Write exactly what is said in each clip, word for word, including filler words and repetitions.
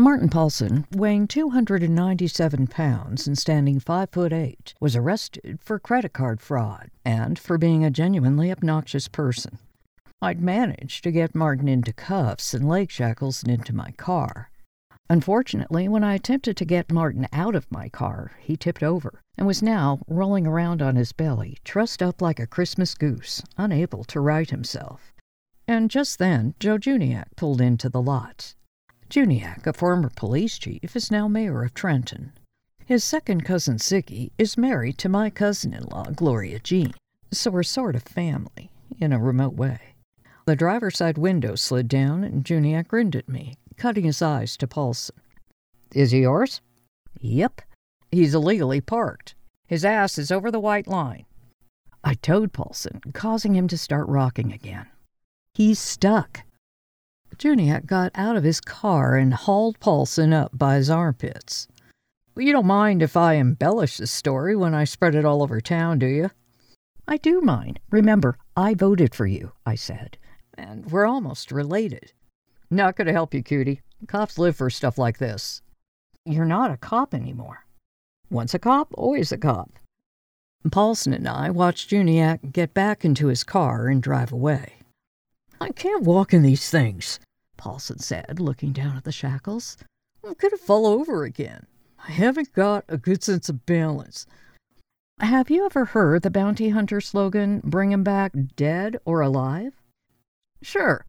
Martin Paulson, weighing two hundred ninety-seven pounds and standing five foot eight, was arrested for credit card fraud and for being a genuinely obnoxious person. I'd managed to get Martin into cuffs and leg shackles and into my car. Unfortunately, when I attempted to get Martin out of my car, he tipped over and was now rolling around on his belly, trussed up like a Christmas goose, unable to right himself. And just then, Joe Juniak pulled into the lot. Juniak, a former police chief, is now mayor of Trenton. His second cousin, Ziggy, is married to my cousin-in-law, Gloria Jean, so we're sort of family, in a remote way. The driver's side window slid down, and Juniak grinned at me, cutting his eyes to Paulson. "Is he yours?" "Yep. He's illegally parked. His ass is over the white line." I towed Paulson, causing him to start rocking again. "He's stuck." Juniak got out of his car and hauled Paulson up by his armpits. "You don't mind if I embellish the story when I spread it all over town, do you?" "I do mind. Remember, I voted for you," I said. "And we're almost related." "Not going to help you, cutie. Cops live for stuff like this." "You're not a cop anymore." "Once a cop, always a cop." Paulson and I watched Juniak get back into his car and drive away. "I can't walk in these things," Paulson said, looking down at the shackles. "I'm going to fall over again. I haven't got a good sense of balance." "Have you ever heard the bounty hunter slogan, 'Bring 'em back dead or alive'?" "Sure."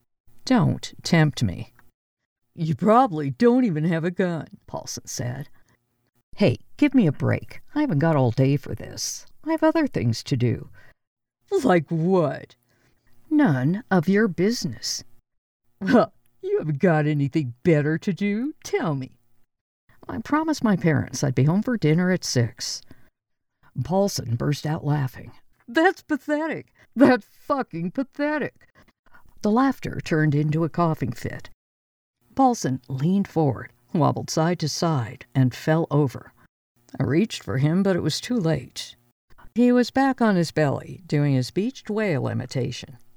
"Don't tempt me." "You probably don't even have a gun," Paulson said. "Hey, give me a break. I haven't got all day for this. I have other things to do." "Like what?" "None of your business." "Well, you haven't got anything better to do? Tell me." "I promised my parents I'd be home for dinner at six." Paulson burst out laughing. "That's pathetic. That's fucking pathetic." The laughter turned into a coughing fit. Paulson leaned forward, wobbled side to side, and fell over. I reached for him, but it was too late. He was back on his belly, doing his beached whale imitation.